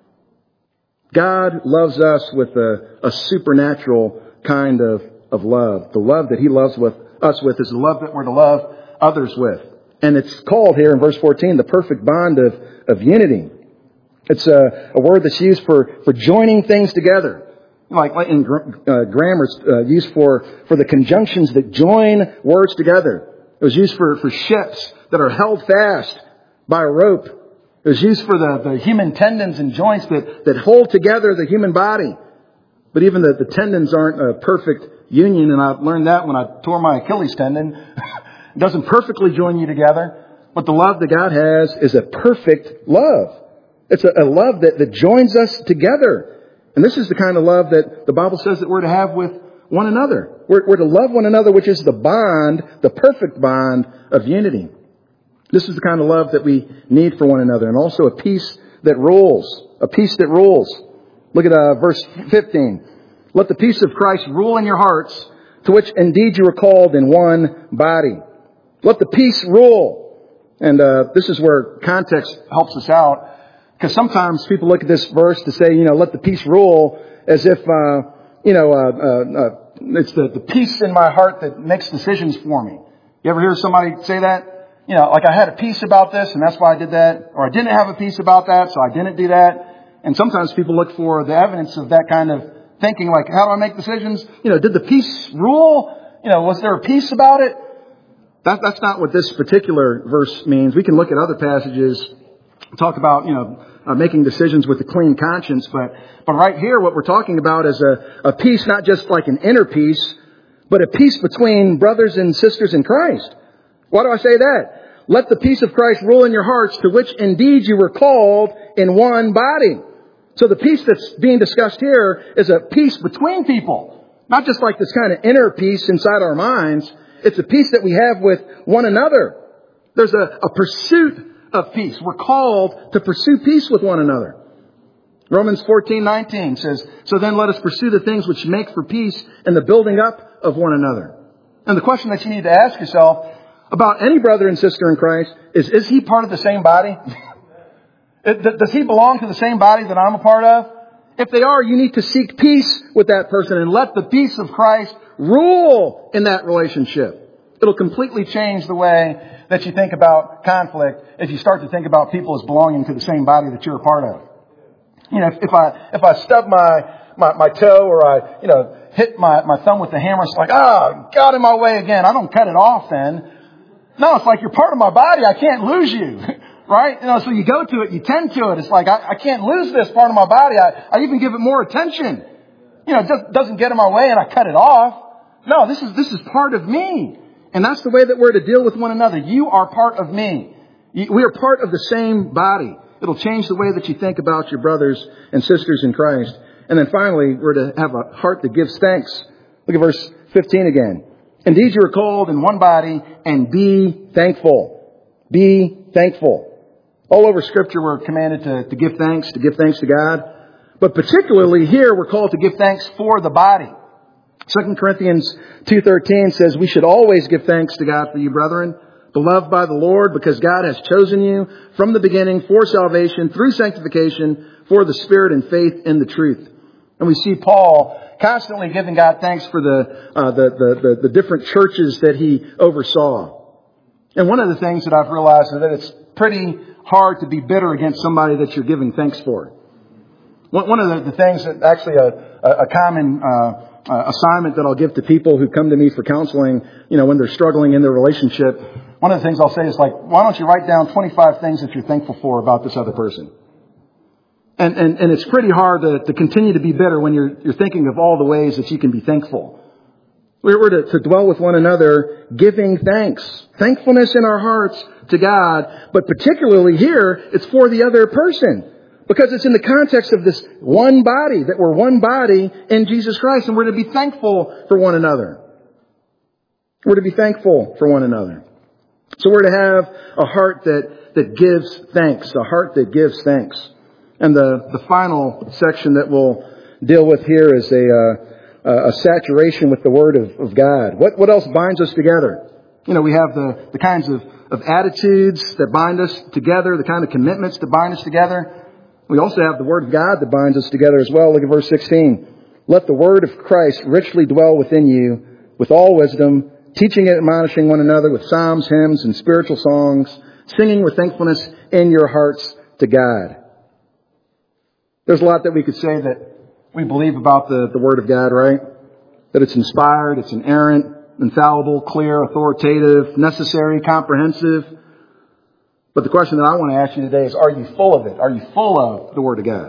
God loves us with a, a supernatural kind of, of love. The love that He loves with us with is the love that we're to love others with. And it's called here in verse fourteen, the perfect bond of, of unity. It's a, a word that's used for, for joining things together. Like, like in uh, grammar, it's uh, used for, for the conjunctions that join words together. It was used for, for ships that are held fast by a rope. It was used for the, the human tendons and joints that, that hold together the human body. But even the, the tendons aren't a perfect union, and I learned that when I tore my Achilles tendon. It doesn't perfectly join you together, but the love that God has is a perfect love. It's a, a love that, that joins us together. And this is the kind of love that the Bible says that we're to have with one another. We're, we're to love one another, which is the bond, the perfect bond of unity. This is the kind of love that we need for one another, and also a peace that rules. A peace that rules. Look at uh, verse fifteen. Let the peace of Christ rule in your hearts, to which indeed you were called in one body. Let the peace rule. And uh, this is where context helps us out. Because sometimes people look at this verse to say, you know, let the peace rule, as if, uh, you know, uh, uh, uh, it's the, the peace in my heart that makes decisions for me. You ever hear somebody say that? You know, like I had a peace about this and that's why I did that. Or I didn't have a peace about that, so I didn't do that. And sometimes people look for the evidence of that kind of thinking, like, how do I make decisions? You know, did the peace rule? You know, was there a peace about it? That, that's not what this particular verse means. We can look at other passages, talk about, you know, uh, making decisions with a clean conscience. But, but right here, what we're talking about is a, a peace, not just like an inner peace, but a peace between brothers and sisters in Christ. Why do I say that? Let the peace of Christ rule in your hearts, to which indeed you were called in one body. So the peace that's being discussed here is a peace between people. Not just like this kind of inner peace inside our minds. It's a peace that we have with one another. There's a, a pursuit of peace. We're called to pursue peace with one another. Romans fourteen nineteen says, so then let us pursue the things which make for peace and the building up of one another. And the question that you need to ask yourself about any brother and sister in Christ is, is he part of the same body? Does he belong to the same body that I'm a part of? If they are, you need to seek peace with that person and let the peace of Christ rule in that relationship. It'll completely change the way that you think about conflict if you start to think about people as belonging to the same body that you're a part of. You know, if, if I if I stub my, my, my toe or I, you know, hit my, my thumb with the hammer, it's like, ah, got in my way again. I don't cut it off then. No, it's like you're part of my body. I can't lose you. Right? You know, so you go to it, you tend to it. It's like, I, I can't lose this part of my body. I, I even give it more attention. You know, it just doesn't get in my way and I cut it off. No, this is, this is part of me. And that's the way that we're to deal with one another. You are part of me. We are part of the same body. It'll change the way that you think about your brothers and sisters in Christ. And then finally, we're to have a heart that gives thanks. Look at verse fifteen again. Indeed, you are called in one body, and be thankful. Be thankful. All over Scripture, we're commanded to, to give thanks, to give thanks to God. But particularly here, we're called to give thanks for the body. Second Corinthians two thirteen says, we should always give thanks to God for you, brethren, beloved by the Lord, because God has chosen you from the beginning for salvation, through sanctification, for the Spirit and faith in the truth. And we see Paul constantly giving God thanks for the, uh, the, the, the, the different churches that he oversaw. And one of the things that I've realized is that it's pretty hard to be bitter against somebody that you're giving thanks for. One of the, the things that actually a, a common uh, uh, assignment that I'll give to people who come to me for counseling, you know, when they're struggling in their relationship, one of the things I'll say is like, why don't you write down twenty-five things that you're thankful for about this other person? And and, and it's pretty hard to, to continue to be bitter when you're you're thinking of all the ways that you can be thankful. We're to, to dwell with one another, giving thanks. Thankfulness in our hearts to God, but particularly here, it's for the other person. Because it's in the context of this one body, that we're one body in Jesus Christ, and we're to be thankful for one another. We're to be thankful for one another. So we're to have a heart that, that gives thanks, a heart that gives thanks. And the, the final section that we'll deal with here is a, uh, a saturation with the Word of, of God. What, what else binds us together? You know, we have the, the kinds of, of attitudes that bind us together, the kind of commitments that bind us together. We also have the Word of God that binds us together as well. Look at verse sixteen. Let the Word of Christ richly dwell within you with all wisdom, teaching and admonishing one another with psalms, hymns, and spiritual songs, singing with thankfulness in your hearts to God. There's a lot that we could say that we believe about the, the Word of God, right? That it's inspired, it's inerrant, infallible, clear, authoritative, necessary, comprehensive. But the question that I want to ask you today is, are you full of it? Are you full of the Word of God?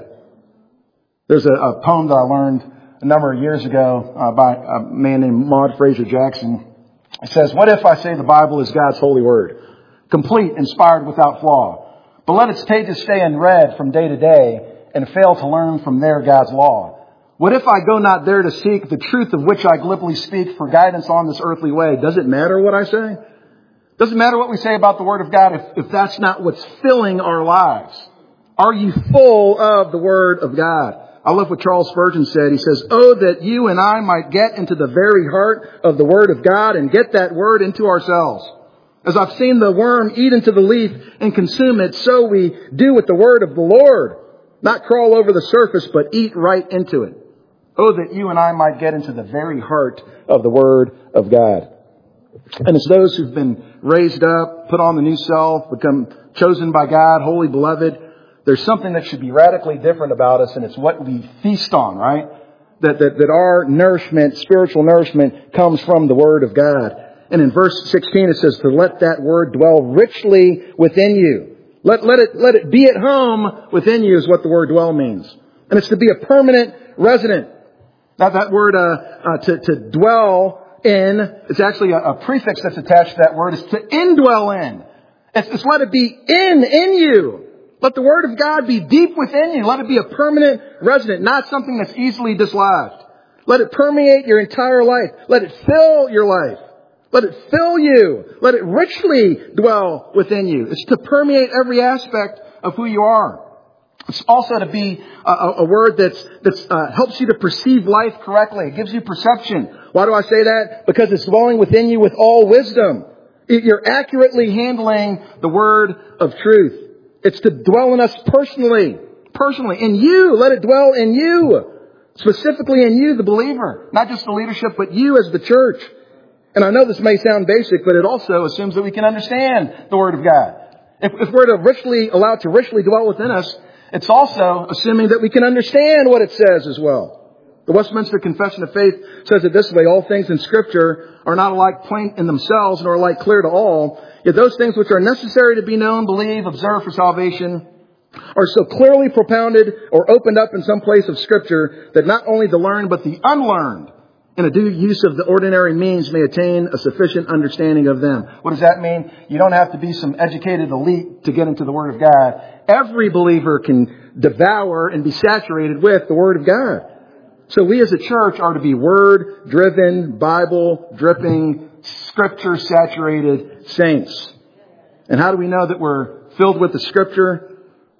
There's a, a poem that I learned a number of years ago uh, by a man named Maud Fraser Jackson. It says, what if I say the Bible is God's holy Word, complete, inspired, without flaw, but let its pages stay unread from day to day and fail to learn from there God's law? What if I go not there to seek the truth of which I glibly speak for guidance on this earthly way? Does it matter what I say? Doesn't matter what we say about the Word of God if, if that's not what's filling our lives. Are you full of the Word of God? I love what Charles Spurgeon said. He says, oh, that you and I might get into the very heart of the Word of God and get that Word into ourselves. As I've seen the worm eat into the leaf and consume it, so we do with the Word of the Lord. Not crawl over the surface, but eat right into it. Oh, that you and I might get into the very heart of the Word of God. And it's those who've been raised up, put on the new self, become chosen by God, holy beloved. There's something that should be radically different about us, and it's what we feast on, right? That, that, that our nourishment, spiritual nourishment, comes from the Word of God. And in verse sixteen it says, to let that Word dwell richly within you. Let, let it, let it be at home within you is what the word dwell means. And it's to be a permanent resident. Now that word, uh, uh to, to dwell in, it's actually a, a prefix that's attached to that word, is to indwell in. It's, it's let it be in, in you. Let the Word of God be deep within you. Let it be a permanent resident, not something that's easily dislodged. Let it permeate your entire life. Let it fill your life. Let it fill you. Let it richly dwell within you. It's to permeate every aspect of who you are. It's also to be a, a word that's, that's uh, helps you to perceive life correctly. It gives you perception. Why do I say that? Because it's dwelling within you with all wisdom. You're accurately handling the word of truth. It's to dwell in us personally. Personally. In you. Let it dwell in you. Specifically in you, the believer. Not just the leadership, but you as the church. And I know this may sound basic, but it also assumes that we can understand the Word of God. If, if we're to richly, allow it to richly dwell within us, it's also assuming that we can understand what it says as well. The Westminster Confession of Faith says it this way: all things in Scripture are not alike plain in themselves, nor alike clear to all. Yet those things which are necessary to be known, believed, observed for salvation are so clearly propounded or opened up in some place of Scripture that not only the learned but the unlearned, in a due use of the ordinary means, may attain a sufficient understanding of them. What does that mean? You don't have to be some educated elite to get into the Word of God. Every believer can devour and be saturated with the Word of God. So we as a church are to be Word-driven, Bible-dripping, Scripture-saturated saints. And how do we know that we're filled with the Scripture?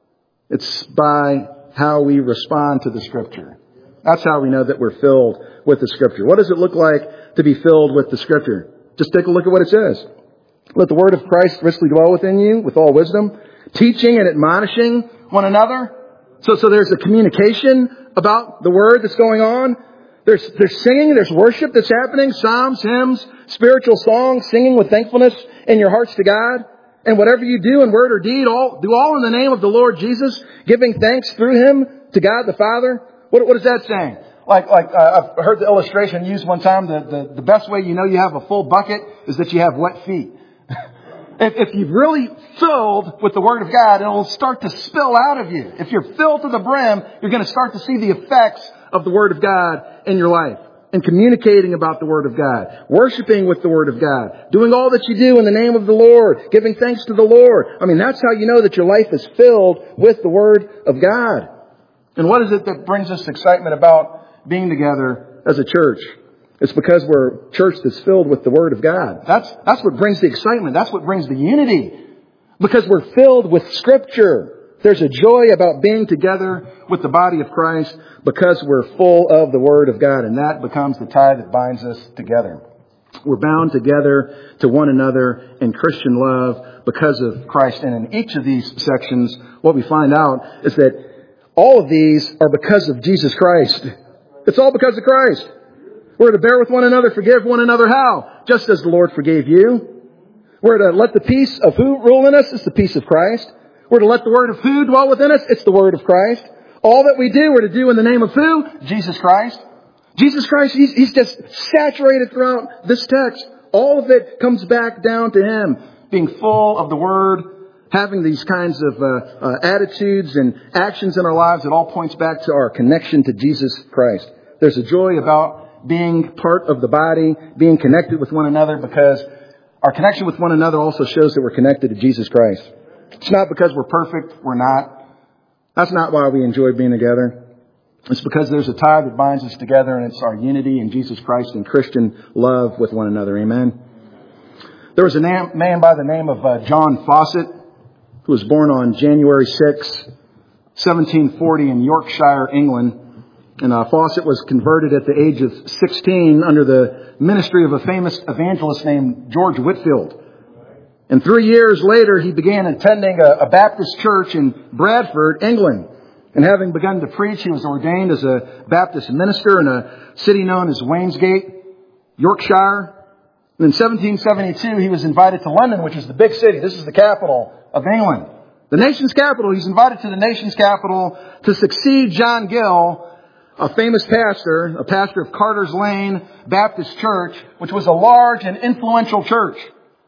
It's by how we respond to the Scripture. That's how we know that we're filled with the Scripture. What does it look like to be filled with the Scripture? Just take a look at what it says. Let the Word of Christ richly dwell within you with all wisdom, teaching and admonishing one another. So, so there's a communication about the Word that's going on. There's, there's singing, there's worship that's happening, psalms, hymns, spiritual songs, singing with thankfulness in your hearts to God. And whatever you do in word or deed, all do all in the name of the Lord Jesus, giving thanks through Him to God the Father. What, what is that saying? Like, like uh, I've heard the illustration used one time. The, the, the best way you know you have a full bucket is that you have wet feet. if, if you've really filled with the Word of God, it'll start to spill out of you. If you're filled to the brim, you're going to start to see the effects of the Word of God in your life. And communicating about the Word of God. Worshiping with the Word of God. Doing all that you do in the name of the Lord. Giving thanks to the Lord. I mean, that's how you know that your life is filled with the Word of God. And what is it that brings us excitement about being together as a church? It's because we're a church that's filled with the Word of God. That's, that's what brings the excitement. That's what brings the unity. Because we're filled with Scripture. There's a joy about being together with the body of Christ because we're full of the Word of God. And that becomes the tie that binds us together. We're bound together to one another in Christian love because of Christ. And in each of these sections, what we find out is that all of these are because of Jesus Christ. It's all because of Christ. We're to bear with one another, forgive one another how? Just as the Lord forgave you. We're to let the peace of who rule in us? It's the peace of Christ. We're to let the word of who dwell within us? It's the Word of Christ. All that we do, we're to do in the name of who? Jesus Christ. Jesus Christ, He's, he's just saturated throughout this text. All of it comes back down to Him. Being full of the Word, having these kinds of uh, uh, attitudes and actions in our lives. It all points back to our connection to Jesus Christ. There's a joy about being part of the body, being connected with one another, because our connection with one another also shows that we're connected to Jesus Christ. It's not because we're perfect. We're not. That's not why we enjoy being together. It's because there's a tie that binds us together, and it's our unity in Jesus Christ and Christian love with one another. Amen. There was a man by the name of uh, John Fawcett, who was born on January sixth, seventeen forty in Yorkshire, England. And uh, Fawcett was converted at the age of sixteen under the ministry of a famous evangelist named George Whitefield. And three years later, he began attending a, a Baptist church in Bradford, England. And having begun to preach, he was ordained as a Baptist minister in a city known as Wainsgate, Yorkshire. And in seventeen seventy-two, he was invited to London, which is the big city. This is the capital of England. The nation's capital. He's invited to the nation's capital to succeed John Gill, a famous pastor, a pastor of Carter's Lane Baptist Church, which was a large and influential church.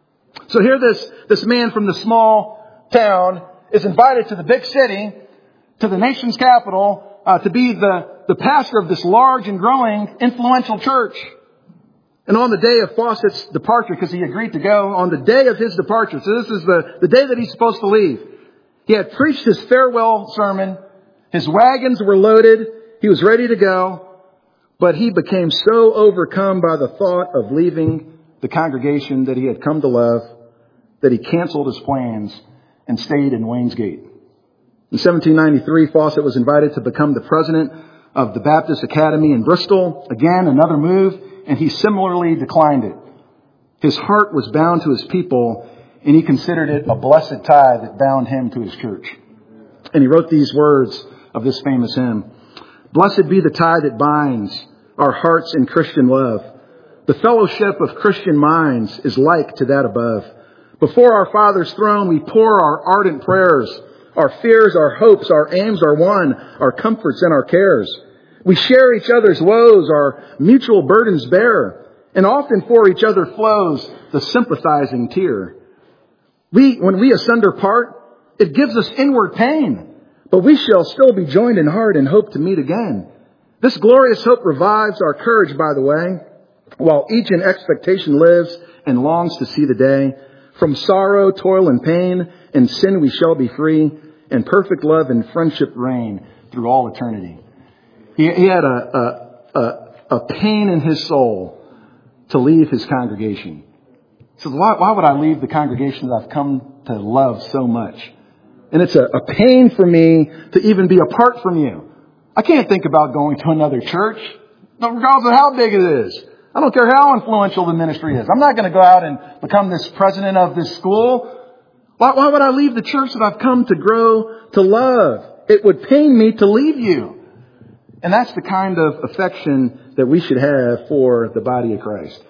So here this, this man from the small town is invited to the big city, to the nation's capital, uh, to be the, the pastor of this large and growing influential church. And on the day of Fawcett's departure, because he agreed to go, on the day of his departure, so this is the, the day that he's supposed to leave, he had preached his farewell sermon, his wagons were loaded, he was ready to go, but he became so overcome by the thought of leaving the congregation that he had come to love, that he canceled his plans and stayed in Wainsgate. In seventeen ninety-three, Fawcett was invited to become the president of the Baptist Academy in Bristol. Again, another move, and he similarly declined it. His heart was bound to his people, and he considered it a blessed tie that bound him to his church. And he wrote these words of this famous hymn. Blessed be the tie that binds our hearts in Christian love. The fellowship of Christian minds is like to that above. Before our Father's throne, we pour our ardent prayers. Our fears, our hopes, our aims are one, our comforts and our cares. We share each other's woes, our mutual burdens bear, and often for each other flows the sympathizing tear. We, when we asunder part, it gives us inward pain, but we shall still be joined in heart and hope to meet again. This glorious hope revives our courage, by the way, while each in expectation lives and longs to see the day. From sorrow, toil, and pain, and sin we shall be free, and perfect love and friendship reign through all eternity. He, he had a, a, a, a pain in his soul to leave his congregation. He said, why, why would I leave the congregation that I've come to love so much? And it's a, a pain for me to even be apart from you. I can't think about going to another church, regardless of how big it is. I don't care how influential the ministry is. I'm not going to go out and become this president of this school. Why, why would I leave the church that I've come to grow to love? It would pain me to leave you. And that's the kind of affection that we should have for the body of Christ.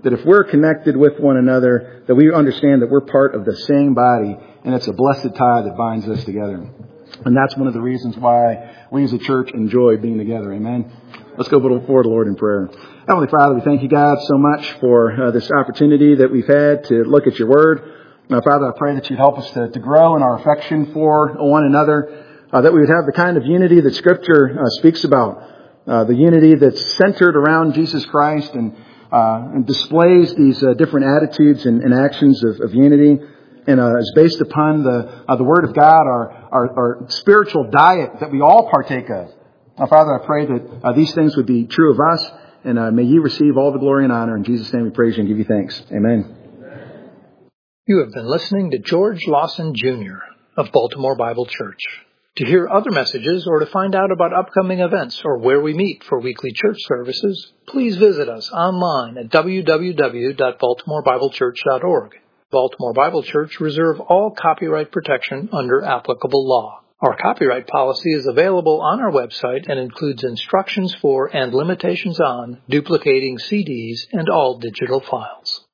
that if we're connected with one another, that we understand that we're part of the same body, and it's a blessed tie that binds us together. And that's one of the reasons why we as a church enjoy being together. Amen. Let's go before the Lord in prayer. Heavenly Father, we thank you, God, so much for uh, this opportunity that we've had to look at your word. Uh, Father, I pray that you'd help us to, to grow in our affection for one another, uh, that we would have the kind of unity that Scripture uh, speaks about, uh, the unity that's centered around Jesus Christ and, uh, and displays these uh, different attitudes and, and actions of, of unity, and uh, is based upon the uh, the Word of God, our, our, our spiritual diet that we all partake of. Now, Father, I pray that uh, these things would be true of us, and uh, may you receive all the glory and honor. In Jesus' name we praise you and give you thanks. Amen. You have been listening to George Lawson Junior of Baltimore Bible Church. To hear other messages or to find out about upcoming events or where we meet for weekly church services, please visit us online at w w w dot baltimore bible church dot org. Baltimore Bible Church reserve all copyright protection under applicable law. Our copyright policy is available on our website and includes instructions for and limitations on duplicating C Ds and all digital files.